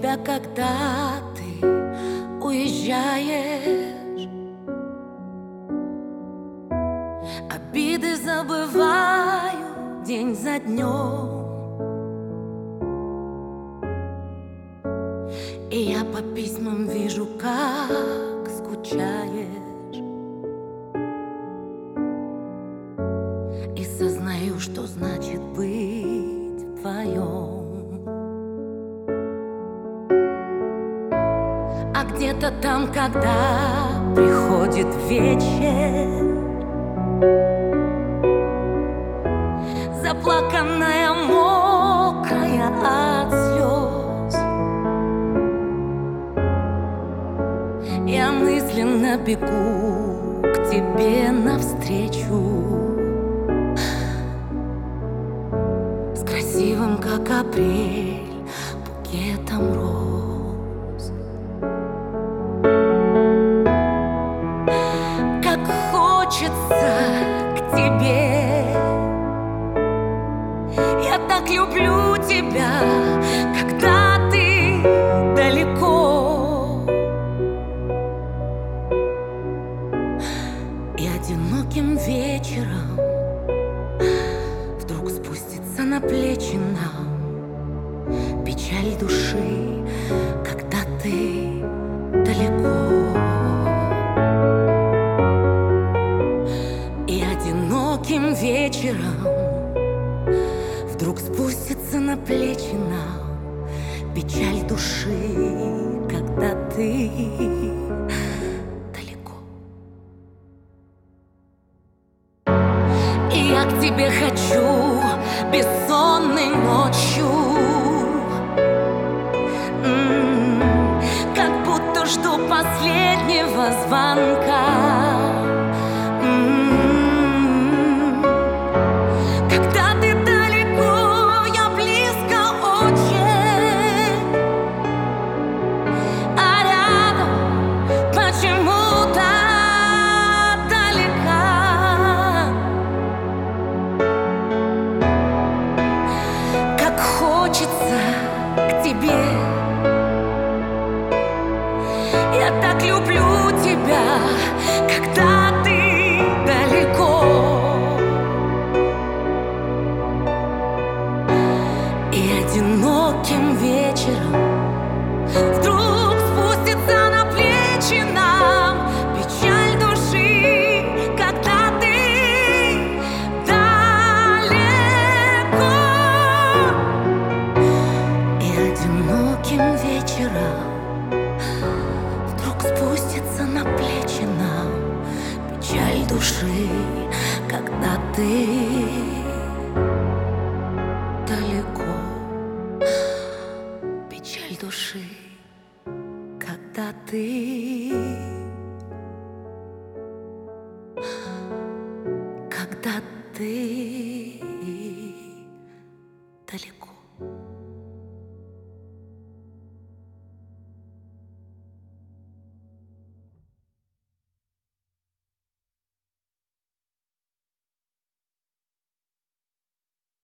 тебя, когда ты уезжаешь. Обиды забываю день за днем, и я по письмам вижу, как скучаешь. И сознаю, что значит быть вдвоем. А где-то там, когда приходит вечер, заплаканная, мокрая от слез, я мысленно бегу к тебе навстречу, с красивым, как апрель, букетом роз. Как хочется к тебе, я так люблю тебя, когда ты далеко. И одиноким вечером вдруг спустится на плечи нам печаль души, когда ты далеко. И одиноким вечером вдруг спустится на плечи нам печаль души, когда ты далеко. И я к тебе хочу бессонной ночью, как будто жду последнего звонка. Когда ты далеко, я близко очень, а рядом почему-то далека. Как хочется к тебе, я так люблю тебя, когда ты далеко. И одиноким вечером вдруг спустится на плечи нам печаль души, когда ты далеко. И одиноким вечером вдруг спустится на плечи нам печаль души, когда ты далеко. Печаль души, когда ты когда ты